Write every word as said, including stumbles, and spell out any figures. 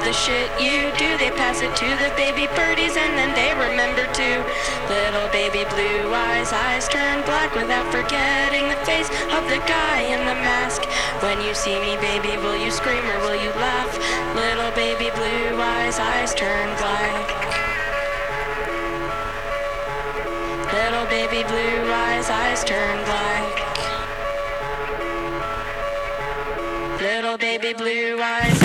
the shit you do. They pass it to the baby birdies and then they remember too. Little baby blue eyes, eyes turn black without forgetting the face of the guy in the mask. When you see me, baby, will you scream or will you laugh? Little baby blue eyes, eyes turn black. Little baby blue eyes, eyes turn black. Little baby blue eyes.